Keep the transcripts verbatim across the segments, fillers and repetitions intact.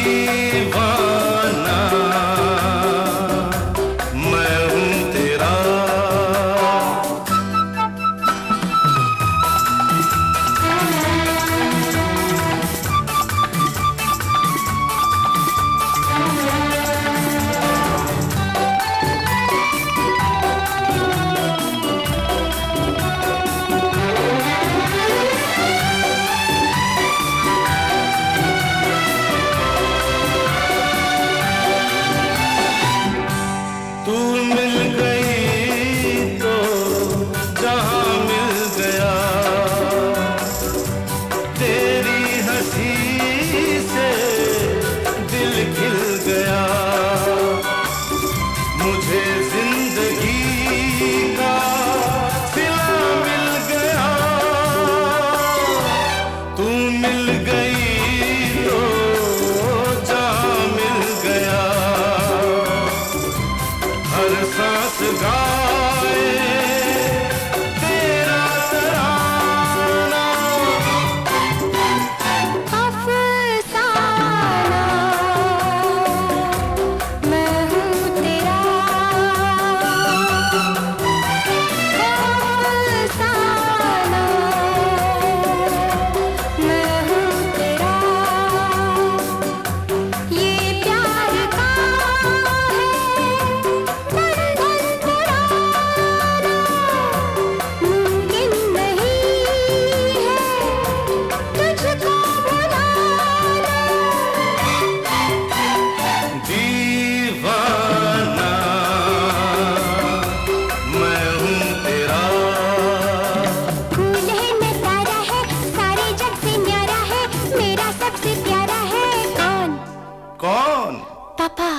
दीवाना मैं हूँ तेरा। तू मिल गई तो जहां मिल गया, तेरी हंसी से दिल खिल गया, मुझे जिंदगी का सिला मिल गया। तू मिल गई तो जहां मिल गया, हर सांस गाए तेरा तराना। अफसाना मैं हूँ तेरा, अफसाना मैं हूँ तेरा। ये प्यार का है मुमकिन नहीं है तुझको भुलाना। दीवाना मैं हूँ तेरा। फूल है नजारा है सारे जग से न्यारा है, मेरा सबसे प्यारा है कौन? कौन? पापा।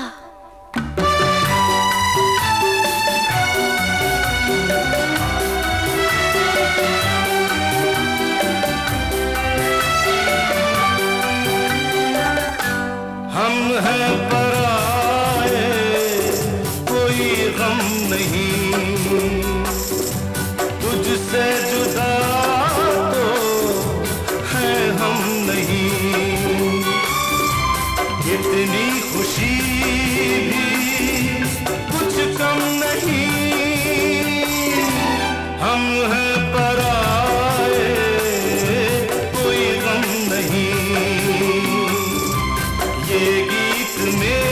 हम हैं पराए कोई गम नहीं, तुझसे जुदा तो है हम नहीं। इतनी खुशी भी कुछ कम नहीं, हम हैं पराए कोई गम नहीं। ये गीत में